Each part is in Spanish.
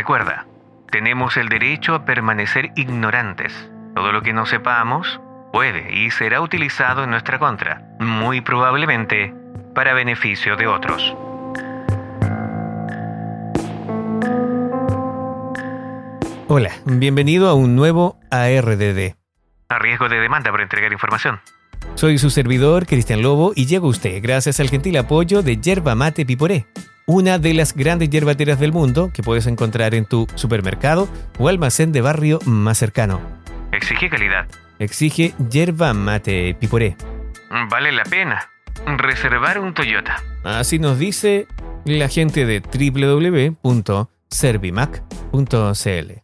Recuerda, tenemos el derecho a permanecer ignorantes. Todo lo que no sepamos puede y será utilizado en nuestra contra, muy probablemente para beneficio de otros. Hola, bienvenido a un nuevo ARDD. A riesgo de demanda por entregar información. Soy su servidor, Cristian Lobo, y llego a usted gracias al gentil apoyo de Yerba Mate Piporé, una de las grandes yerbateras del mundo que puedes encontrar en tu supermercado o almacén de barrio más cercano. Exige calidad. Exige Yerba Mate Piporé. Vale la pena reservar un Toyota. Así nos dice la gente de www.servimac.cl.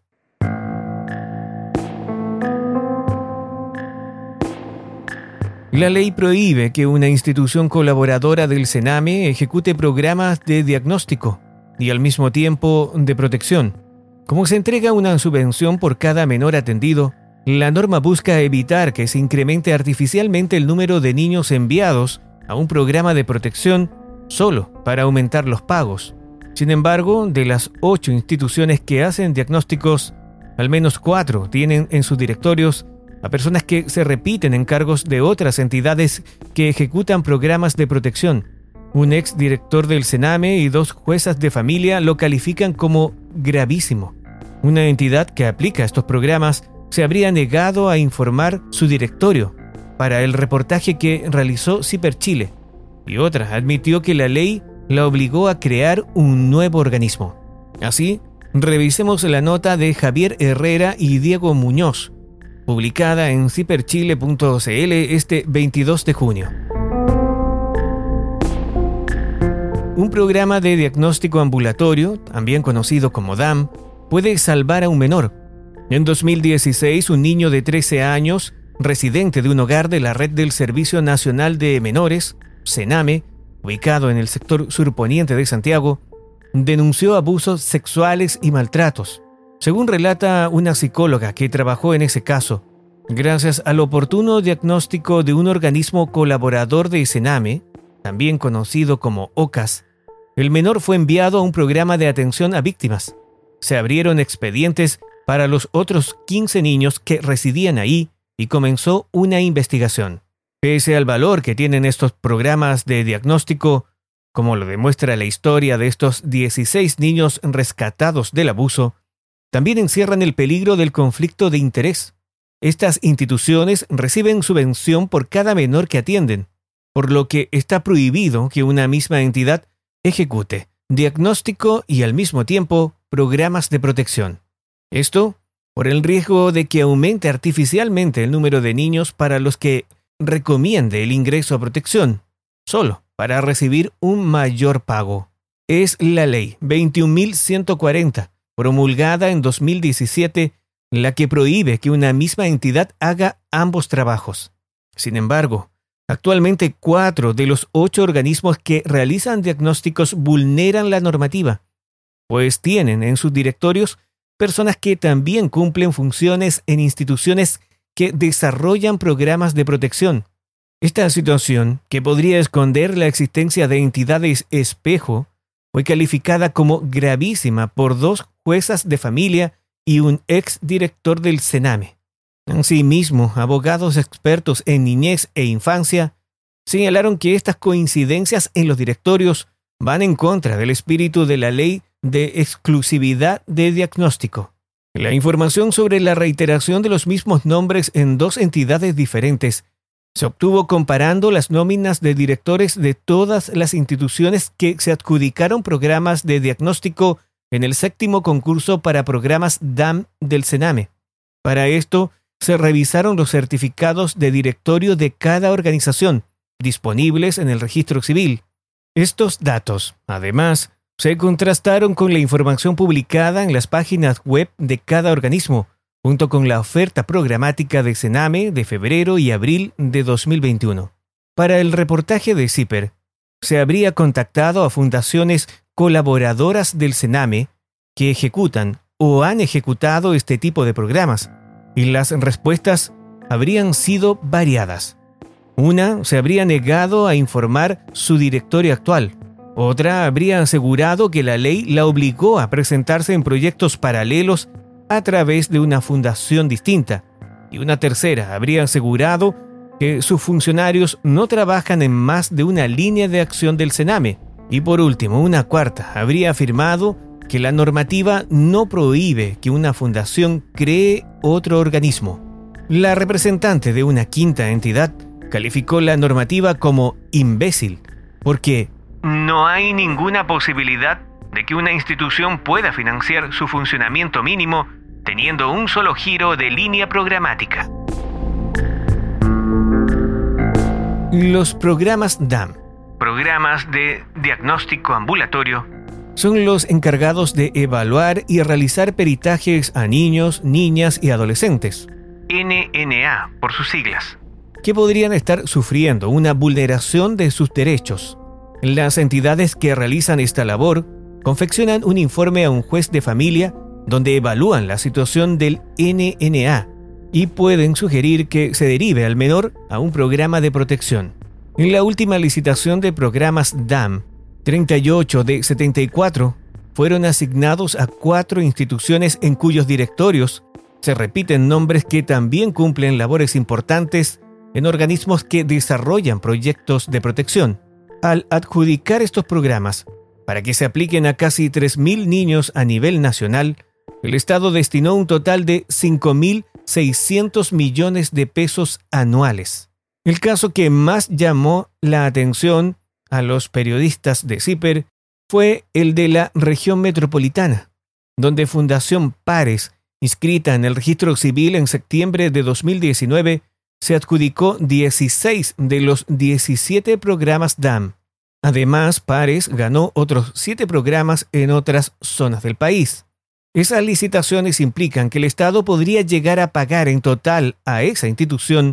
La ley prohíbe que una institución colaboradora del Sename ejecute programas de diagnóstico y al mismo tiempo de protección. Como se entrega una subvención por cada menor atendido, la norma busca evitar que se incremente artificialmente el número de niños enviados a un programa de protección solo para aumentar los pagos. Sin embargo, de las 8 instituciones que hacen diagnósticos, al menos 4 tienen en sus directorios a personas que se repiten en cargos de otras entidades que ejecutan programas de protección. Un ex director del Sename y 2 juezas de familia lo califican como gravísimo. Una entidad que aplica estos programas se habría negado a informar su directorio para el reportaje que realizó CIPER Chile, y otra admitió que la ley la obligó a crear un nuevo organismo. Así, revisemos la nota de Javier Herrera y Diego Muñoz, publicada en ciperchile.cl este 22 de junio. Un programa de diagnóstico ambulatorio, también conocido como DAM, puede salvar a un menor. En 2016, un niño de 13 años, residente de un hogar de la red del Servicio Nacional de Menores, Sename, ubicado en el sector surponiente de Santiago, denunció abusos sexuales y maltratos. Según relata una psicóloga que trabajó en ese caso, gracias al oportuno diagnóstico de un organismo colaborador de Sename, también conocido como OCAS, el menor fue enviado a un programa de atención a víctimas. Se abrieron expedientes para los otros 15 niños que residían ahí y comenzó una investigación. Pese al valor que tienen estos programas de diagnóstico, como lo demuestra la historia de estos 16 niños rescatados del abuso, también encierran el peligro del conflicto de interés. Estas instituciones reciben subvención por cada menor que atienden, por lo que está prohibido que una misma entidad ejecute diagnóstico y al mismo tiempo programas de protección. Esto por el riesgo de que aumente artificialmente el número de niños para los que recomiende el ingreso a protección, solo para recibir un mayor pago. Es la ley 21.140, promulgada en 2017, la que prohíbe que una misma entidad haga ambos trabajos. Sin embargo, actualmente 4 de los 8 organismos que realizan diagnósticos vulneran la normativa, pues tienen en sus directorios personas que también cumplen funciones en instituciones que desarrollan programas de protección. Esta situación, que podría esconder la existencia de entidades espejo, fue calificada como gravísima por 2 juezas de familia y un ex director del Sename. Asimismo, abogados expertos en niñez e infancia señalaron que estas coincidencias en los directorios van en contra del espíritu de la ley de exclusividad de diagnóstico. La información sobre la reiteración de los mismos nombres en 2 entidades diferentes se obtuvo comparando las nóminas de directores de todas las instituciones que se adjudicaron programas de diagnóstico en el 7º concurso para programas DAM del Sename. Para esto, se revisaron los certificados de directorio de cada organización, disponibles en el registro civil. Estos datos, además, se contrastaron con la información publicada en las páginas web de cada organismo, junto con la oferta programática de Sename de febrero y abril de 2021. Para el reportaje de CIPER, se habría contactado a fundaciones colaboradoras del Sename que ejecutan o han ejecutado este tipo de programas, y las respuestas habrían sido variadas. Una se habría negado a informar su directorio actual, Otra habría asegurado que la ley la obligó a presentarse en proyectos paralelos a través de una fundación distinta. Y una tercera habría asegurado que sus funcionarios no trabajan en más de una línea de acción del Sename. Y por último, una cuarta habría afirmado que la normativa no prohíbe que una fundación cree otro organismo. La representante de una quinta entidad calificó la normativa como imbécil, porque no hay ninguna posibilidad de que una institución pueda financiar su funcionamiento mínimo teniendo un solo giro de línea programática. Los programas DAM, programas de diagnóstico ambulatorio, son los encargados de evaluar y realizar peritajes a niños, niñas y adolescentes, NNA por sus siglas, que podrían estar sufriendo una vulneración de sus derechos. Las entidades que realizan esta labor confeccionan un informe a un juez de familia donde evalúan la situación del NNA y pueden sugerir que se derive al menor a un programa de protección. En la última licitación de programas DAM, 38 de 74 fueron asignados a 4 instituciones en cuyos directorios se repiten nombres que también cumplen labores importantes en organismos que desarrollan proyectos de protección. Al adjudicar estos programas para que se apliquen a casi 3.000 niños a nivel nacional, el Estado destinó un total de 5.600 millones de pesos anuales. El caso que más llamó la atención a los periodistas de CIPER fue el de la región metropolitana, donde Fundación Pares, inscrita en el registro civil en septiembre de 2019, se adjudicó 16 de los 17 programas DAM. Además, Pares ganó otros 7 programas en otras zonas del país. Esas licitaciones implican que el Estado podría llegar a pagar en total a esa institución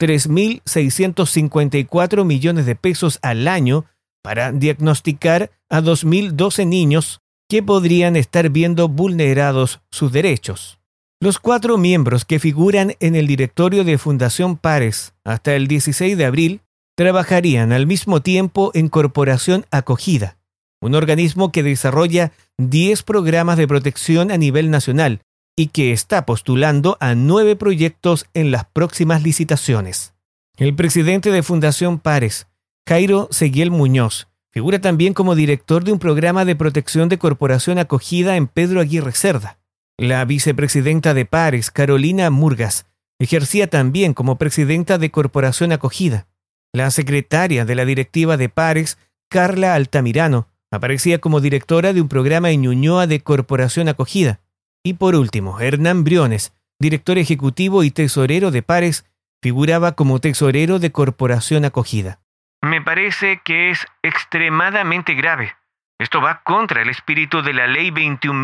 3.654 millones de pesos al año para diagnosticar a 2.012 niños que podrían estar viendo vulnerados sus derechos. Los 4 miembros que figuran en el directorio de Fundación Pares hasta el 16 de abril trabajarían al mismo tiempo en Corporación Acogida, un organismo que desarrolla 10 programas de protección a nivel nacional y que está postulando a 9 proyectos en las próximas licitaciones. El presidente de Fundación Pares, Jairo Seguiel Muñoz, figura también como director de un programa de protección de Corporación Acogida en Pedro Aguirre Cerda. La vicepresidenta de Pares, Carolina Murgas, ejercía también como presidenta de Corporación Acogida. La secretaria de la directiva de Pares, Carla Altamirano, aparecía como directora de un programa en Ñuñoa de Corporación Acogida. Y por último, Hernán Briones, director ejecutivo y tesorero de Pares, figuraba como tesorero de Corporación Acogida. Me parece que es extremadamente grave. Esto va contra el espíritu de la Ley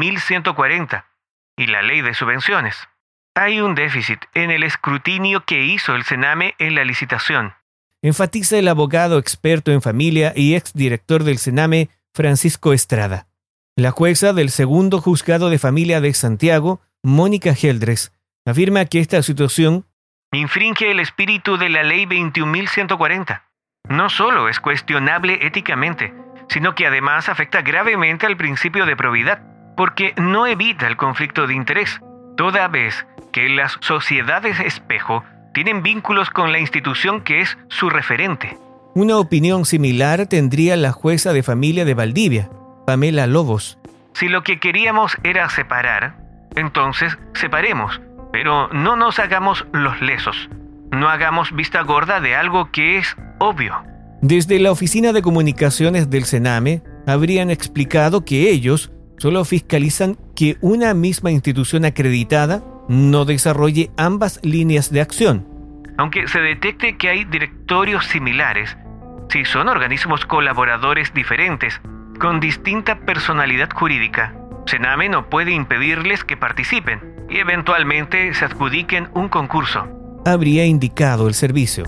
21.140 y la Ley de Subvenciones. Hay un déficit en el escrutinio que hizo el Sename en la licitación, enfatiza el abogado experto en familia y exdirector del Sename, Francisco Estrada. La jueza del segundo juzgado de familia de Santiago, Mónica Geldres, afirma que esta situación infringe el espíritu de la Ley 21.140. No solo es cuestionable éticamente, sino que además afecta gravemente al principio de probidad, porque no evita el conflicto de interés, toda vez que las sociedades espejo tienen vínculos con la institución que es su referente. Una opinión similar tendría la jueza de familia de Valdivia, Pamela Lobos. Si lo que queríamos era separar, entonces separemos, pero no nos hagamos los lesos. No hagamos vista gorda de algo que es obvio. Desde la Oficina de Comunicaciones del Sename habrían explicado que ellos solo fiscalizan que una misma institución acreditada no desarrolle ambas líneas de acción. Aunque se detecte que hay directorios similares, si son organismos colaboradores diferentes, con distinta personalidad jurídica, Sename no puede impedirles que participen y eventualmente se adjudiquen un concurso, habría indicado el servicio.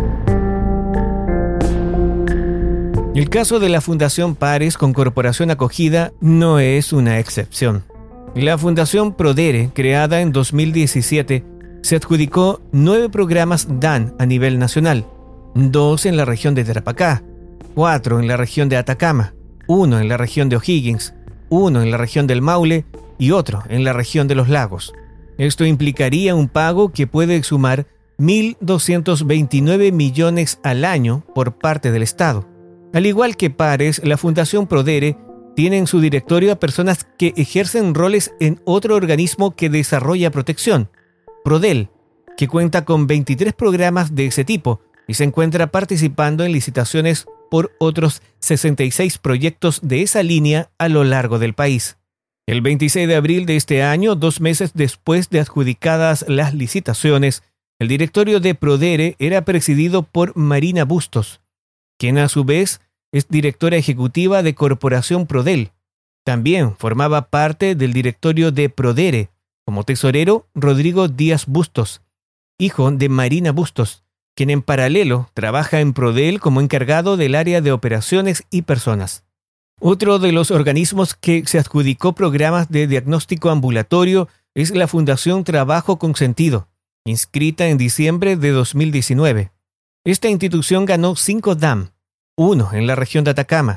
El caso de la Fundación Pares con Corporación Acogida no es una excepción. La Fundación Prodere, creada en 2017, se adjudicó 9 programas DAN a nivel nacional, 2 en la región de Tarapacá, 4 en la región de Atacama, uno en la región de O'Higgins, uno en la región del Maule y otro en la región de los Lagos. Esto implicaría un pago que puede sumar 1.229 millones al año por parte del Estado. Al igual que Pares, la Fundación Prodere tiene en su directorio a personas que ejercen roles en otro organismo que desarrolla protección, Prodel, que cuenta con 23 programas de ese tipo y se encuentra participando en licitaciones por otros 66 proyectos de esa línea a lo largo del país. El 26 de abril de este año, 2 meses después de adjudicadas las licitaciones, el directorio de Prodere era presidido por Marina Bustos, quien a su vez es directora ejecutiva de Corporación Prodel. También formaba parte del directorio de Prodere, como tesorero Rodrigo Díaz Bustos, hijo de Marina Bustos, quien en paralelo trabaja en Prodel como encargado del área de operaciones y personas. Otro de los organismos que se adjudicó programas de diagnóstico ambulatorio es la Fundación Trabajo con Sentido, inscrita en diciembre de 2019. Esta institución ganó 5 DAM, 1 en la región de Atacama,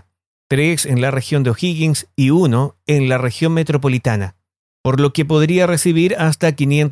3 en la región de O'Higgins y 1 en la región metropolitana, por lo que podría recibir hasta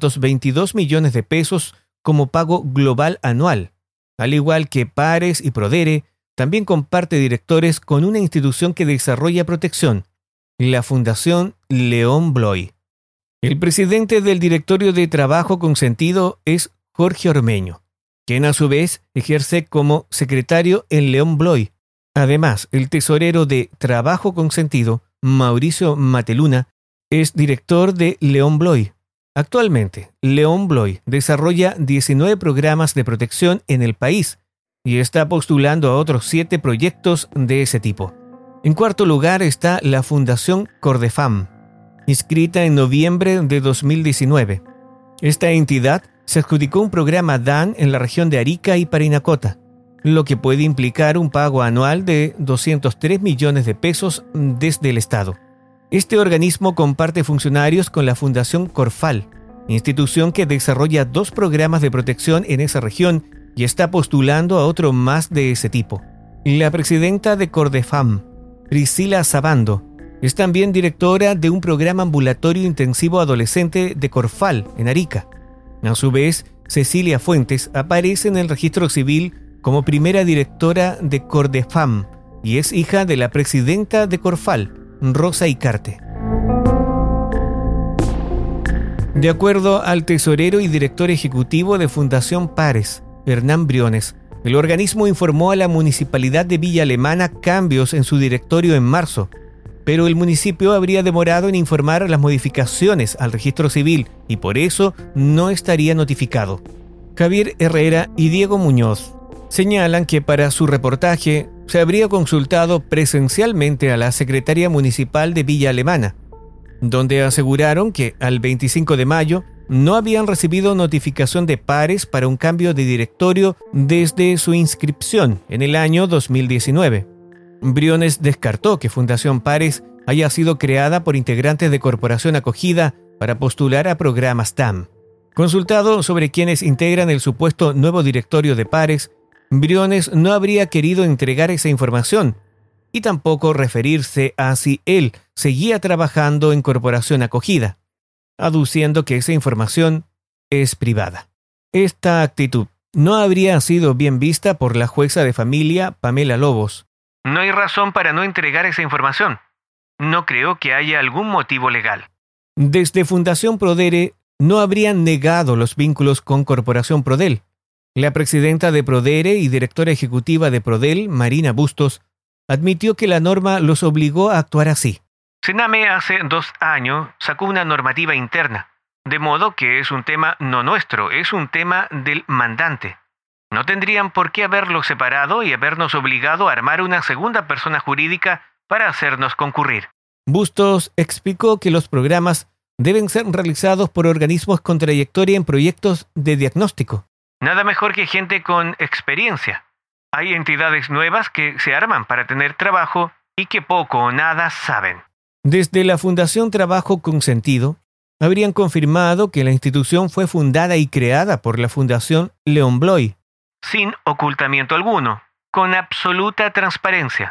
522 millones de pesos como pago global anual. Al igual que Pares y Prodere, también comparte directores con una institución que desarrolla protección, la Fundación León Bloy. El presidente del Directorio de Trabajo con Sentido es Jorge Ormeño, quien a su vez ejerce como secretario en León Bloy. Además, el tesorero de Trabajo con Sentido, Mauricio Mateluna, es director de León Bloy. Actualmente, León Bloy desarrolla 19 programas de protección en el país y está postulando a otros 7 proyectos de ese tipo. En cuarto lugar está la Fundación Cordefam, inscrita en noviembre de 2019. Esta entidad se adjudicó un programa DAN en la región de Arica y Parinacota, lo que puede implicar un pago anual de 203 millones de pesos desde el Estado. Este organismo comparte funcionarios con la Fundación Corfal, institución que desarrolla 2 programas de protección en esa región y está postulando a otro más de ese tipo. La presidenta de Cordefam, Priscila Sabando, es también directora de un programa ambulatorio intensivo adolescente de Corfal, en Arica. A su vez, Cecilia Fuentes aparece en el registro civil como primera directora de Cordefam y es hija de la presidenta de Corfal, Rosa Icarte. De acuerdo al tesorero y director ejecutivo de Fundación Pares, Hernán Briones, el organismo informó a la municipalidad de Villa Alemana cambios en su directorio en marzo, pero el municipio habría demorado en informar las modificaciones al registro civil y por eso no estaría notificado. Javier Herrera y Diego Muñoz señalan que para su reportaje se habría consultado presencialmente a la Secretaría Municipal de Villa Alemana, donde aseguraron que al 25 de mayo no habían recibido notificación de Pares para un cambio de directorio desde su inscripción en el año 2019. Briones descartó que Fundación Pares haya sido creada por integrantes de Corporación Acogida para postular a programas TAM. Consultado sobre quienes integran el supuesto nuevo directorio de Pares, Briones no habría querido entregar esa información y tampoco referirse a si él seguía trabajando en Corporación Acogida, aduciendo que esa información es privada. Esta actitud no habría sido bien vista por la jueza de familia Pamela Lobos. No hay razón para no entregar esa información. No creo que haya algún motivo legal. Desde Fundación Prodere no habrían negado los vínculos con Corporación Prodel. La presidenta de Prodere y directora ejecutiva de Prodel, Marina Bustos, admitió que la norma los obligó a actuar así. Sename hace 2 años sacó una normativa interna, de modo que es un tema no nuestro, es un tema del mandante. No tendrían por qué haberlo separado y habernos obligado a armar una segunda persona jurídica para hacernos concurrir. Bustos explicó que los programas deben ser realizados por organismos con trayectoria en proyectos de diagnóstico. Nada mejor que gente con experiencia. Hay entidades nuevas que se arman para tener trabajo y que poco o nada saben. Desde la Fundación Trabajo con Sentido, habrían confirmado que la institución fue fundada y creada por la Fundación León Bloy. Sin ocultamiento alguno, con absoluta transparencia.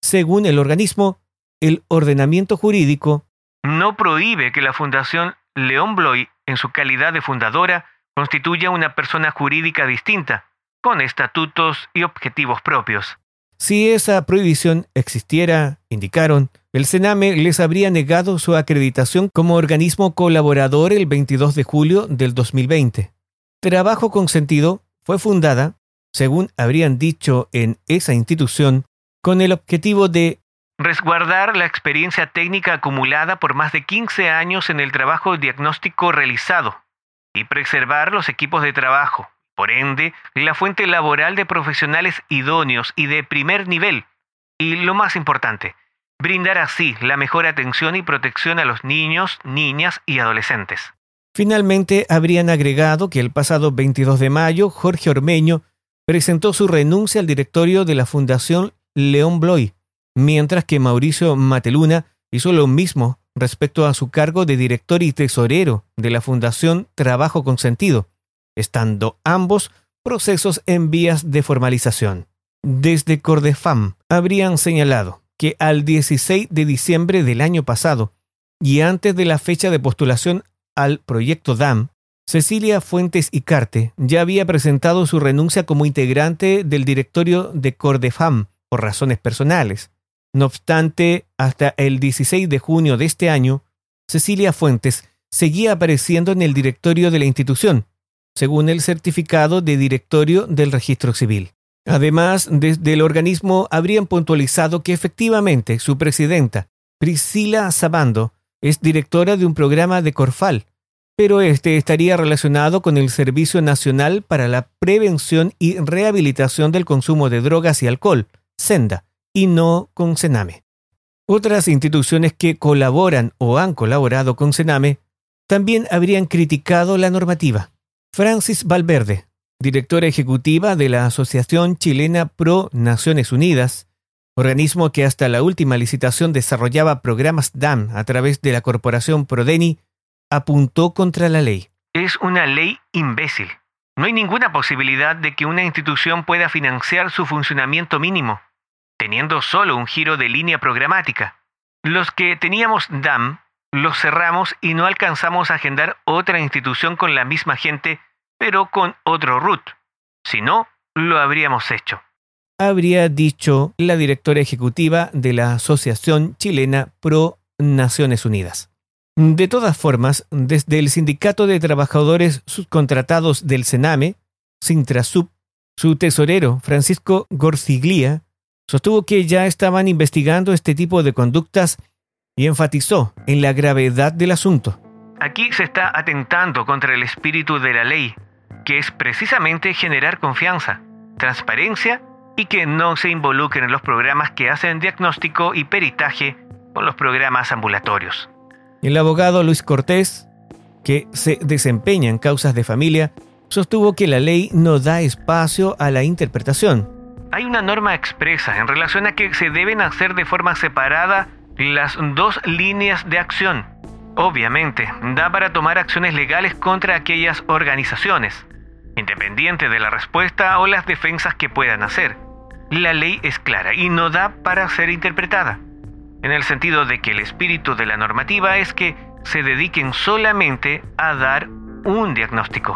Según el organismo, el ordenamiento jurídico no prohíbe que la Fundación León Bloy, en su calidad de fundadora, constituya una persona jurídica distinta, con estatutos y objetivos propios. Si esa prohibición existiera, indicaron, el Sename les habría negado su acreditación como organismo colaborador el 22 de julio del 2020. Trabajo con Sentido fue fundada, según habrían dicho en esa institución, con el objetivo de resguardar la experiencia técnica acumulada por más de 15 años en el trabajo diagnóstico realizado y preservar los equipos de trabajo, por ende, la fuente laboral de profesionales idóneos y de primer nivel. Y lo más importante, brindar así la mejor atención y protección a los niños, niñas y adolescentes. Finalmente, habrían agregado que el pasado 22 de mayo, Jorge Ormeño presentó su renuncia al directorio de la Fundación León Bloy, mientras que Mauricio Mateluna hizo lo mismo respecto a su cargo de director y tesorero de la Fundación Trabajo con Sentido, estando ambos procesos en vías de formalización. Desde Cordefam habrían señalado que al 16 de diciembre del año pasado y antes de la fecha de postulación al proyecto DAM, Cecilia Fuentes Icarte ya había presentado su renuncia como integrante del directorio de Cordefam por razones personales. No obstante, hasta el 16 de junio de este año, Cecilia Fuentes seguía apareciendo en el directorio de la institución, según el certificado de directorio del Registro Civil. Además, desde el organismo habrían puntualizado que efectivamente su presidenta, Priscila Sabando, es directora de un programa de Corfal, pero este estaría relacionado con el Servicio Nacional para la Prevención y Rehabilitación del Consumo de Drogas y Alcohol, SENDA, y no con Sename. Otras instituciones que colaboran o han colaborado con Sename también habrían criticado la normativa. Francis Valverde, directora ejecutiva de la Asociación Chilena Pro Naciones Unidas, organismo que hasta la última licitación desarrollaba programas DAM a través de la corporación Prodeni, apuntó contra la ley. Es una ley imbécil. No hay ninguna posibilidad de que una institución pueda financiar su funcionamiento mínimo, teniendo solo un giro de línea programática. Los que teníamos DAM los cerramos y no alcanzamos a agendar otra institución con la misma gente, pero con otro root. Si no, lo habríamos hecho. Habría dicho la directora ejecutiva de la Asociación Chilena Pro Naciones Unidas. De todas formas, desde el Sindicato de Trabajadores Subcontratados del Sename, Sintrasub, su tesorero, Francisco Gorciglia, sostuvo que ya estaban investigando este tipo de conductas y enfatizó en la gravedad del asunto. Aquí se está atentando contra el espíritu de la ley, que es precisamente generar confianza, transparencia y que no se involucren en los programas que hacen diagnóstico y peritaje con los programas ambulatorios. El abogado Luis Cortés, que se desempeña en causas de familia, sostuvo que la ley no da espacio a la interpretación. Hay una norma expresa en relación a que se deben hacer de forma separada las dos líneas de acción. Obviamente, da para tomar acciones legales contra aquellas organizaciones, independiente de la respuesta o las defensas que puedan hacer. La ley es clara y no da para ser interpretada, en el sentido de que el espíritu de la normativa es que se dediquen solamente a dar un diagnóstico.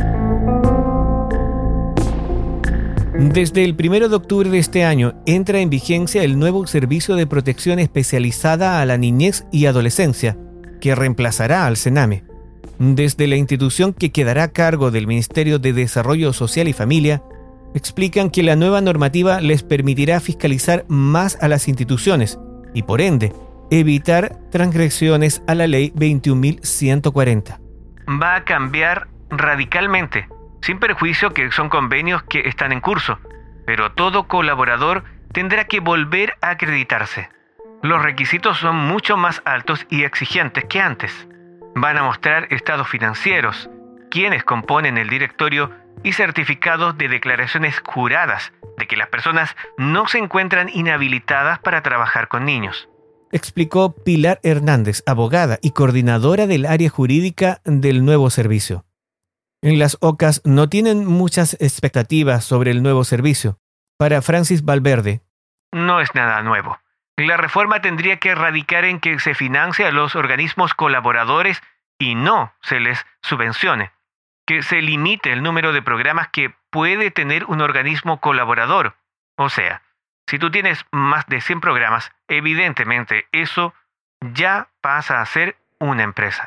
Desde el 1 de octubre de este año entra en vigencia el nuevo Servicio de Protección Especializada a la Niñez y Adolescencia, que reemplazará al Sename. Desde la institución que quedará a cargo del Ministerio de Desarrollo Social y Familia, explican que la nueva normativa les permitirá fiscalizar más a las instituciones y, por ende, evitar transgresiones a la Ley 21.140. Va a cambiar radicalmente, sin perjuicio que son convenios que están en curso, pero todo colaborador tendrá que volver a acreditarse. Los requisitos son mucho más altos y exigentes que antes. Van a mostrar estados financieros, quienes componen el directorio y certificados de declaraciones juradas de que las personas no se encuentran inhabilitadas para trabajar con niños. Explicó Pilar Hernández, abogada y coordinadora del área jurídica del nuevo servicio. En las OCAS no tienen muchas expectativas sobre el nuevo servicio. Para Francis Valverde, no es nada nuevo. La reforma tendría que radicar en que se financie a los organismos colaboradores y no se les subvencione. Que se limite el número de programas que puede tener un organismo colaborador. O sea, si tú tienes más de 100 programas, evidentemente eso ya pasa a ser una empresa.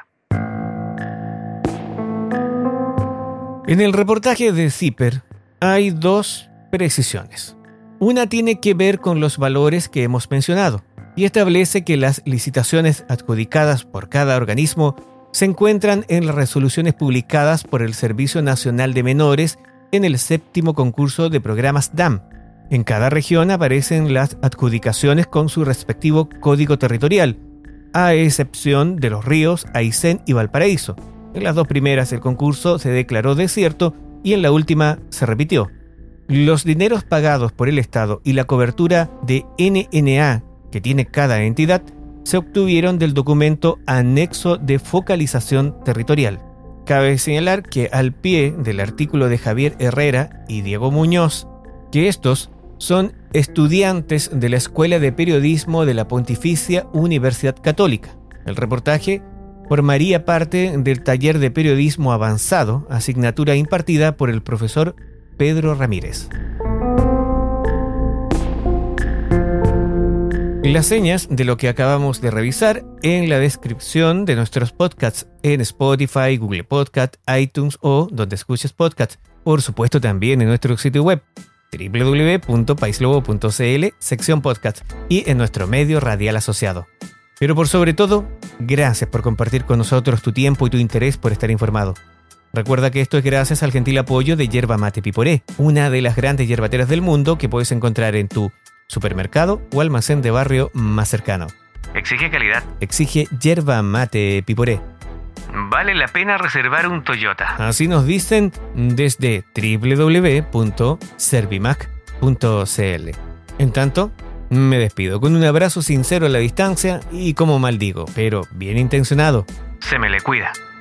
En el reportaje de CIPER hay dos precisiones. Una tiene que ver con los valores que hemos mencionado y establece que las licitaciones adjudicadas por cada organismo se encuentran en las resoluciones publicadas por el Servicio Nacional de Menores en el 7º concurso de programas DAM. En cada región aparecen las adjudicaciones con su respectivo código territorial, a excepción de Los Ríos, Aysén y Valparaíso. En las dos primeras el concurso se declaró desierto y en la última se repitió. Los dineros pagados por el Estado y la cobertura de NNA que tiene cada entidad se obtuvieron del documento Anexo de Focalización Territorial. Cabe señalar que al pie del artículo de Javier Herrera y Diego Muñoz, que estos son estudiantes de la Escuela de Periodismo de la Pontificia Universidad Católica. El reportaje formaría parte del taller de periodismo avanzado, asignatura impartida por el profesor Pedro Ramírez. Las señas de lo que acabamos de revisar en la descripción de nuestros podcasts en Spotify, Google Podcast, iTunes o donde escuches podcasts. Por supuesto también en nuestro sitio web www.paislobo.cl, sección podcast, y en nuestro medio radial asociado. Pero por sobre todo, gracias por compartir con nosotros tu tiempo y tu interés por estar informado. Recuerda que esto es gracias al gentil apoyo de Yerba Mate Piporé, una de las grandes yerbateras del mundo que puedes encontrar en tu supermercado o almacén de barrio más cercano. Exige calidad. Exige Yerba Mate Piporé. Vale la pena reservar un Toyota. Así nos dicen desde www.servimac.cl. En tanto, me despido con un abrazo sincero a la distancia y como maldigo, pero bien intencionado. Se me le cuida.